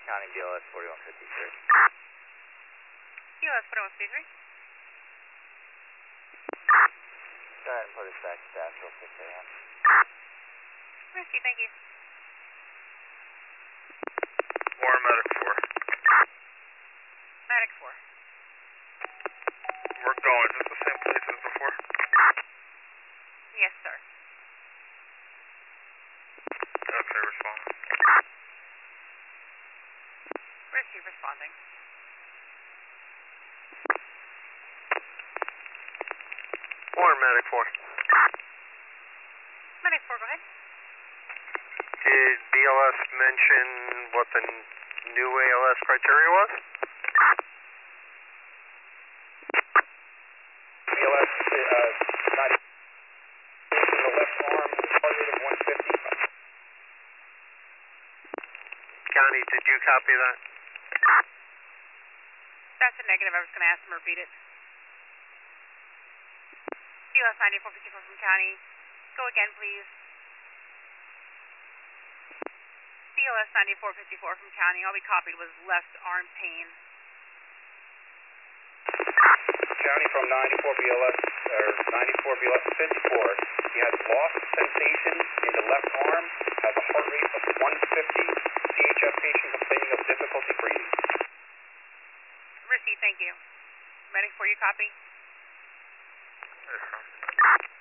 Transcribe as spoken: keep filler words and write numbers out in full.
County, B L S forty-one fifty-three. B L S forty-one fifty-three. Go ahead and put us back to Asheville, six A M. Risky, thank you. Warren Medic four. Medic four. We're going. Is this the same place as before? Yes, sir. Okay, respond. Where's Chief responding? Warren Medic four. Medic four, go ahead. Did B L S mention what the n- new A L S criteria was? B L S, uh, ninety, the left arm, heart rate of one fifty. County, did you copy that? That's a negative. I was going to ask him to repeat it. B L S ninety-four fifty-four from County. Go again, please. B L S ninety-four fifty-four from County. All we copied was left arm pain. County from ninety-four B L S, or ninety-four B L S fifty-four. He has lost sensation in the left arm, has a heart rate of one fifty, C H F patient complaining of difficulty breathing. Receipt, thank you. Medic four, you copy? Yes, sir.